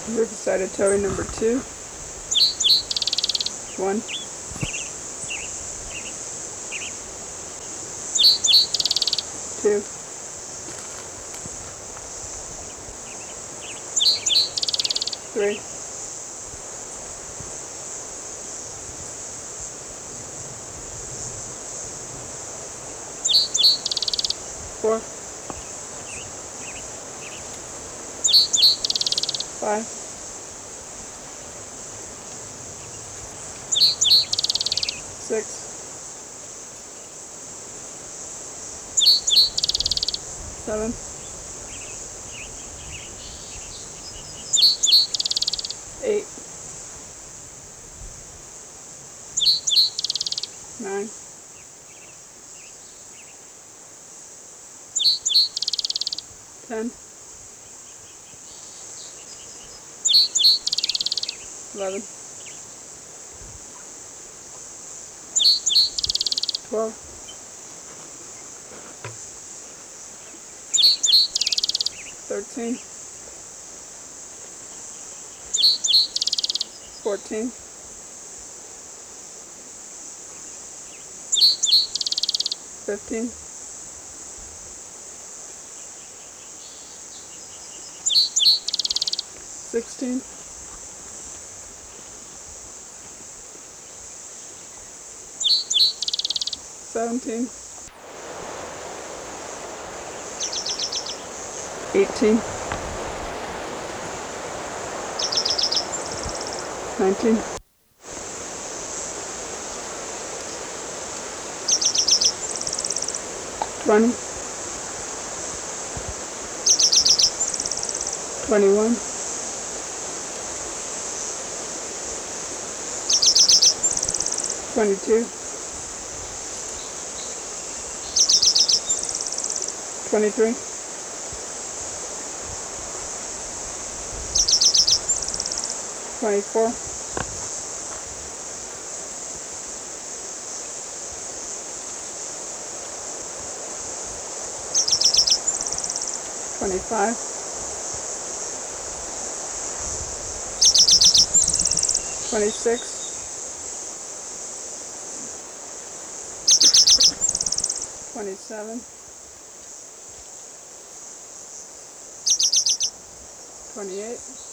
River-sided toey number 2. 1. 2. 3. 4. 5. 6. 7. 8. 9. 10. 11. 12. 13. 14. 15. 16. 17. 18. 19. 20. 21. 22. 23. 24. 25. 26. 27. 28.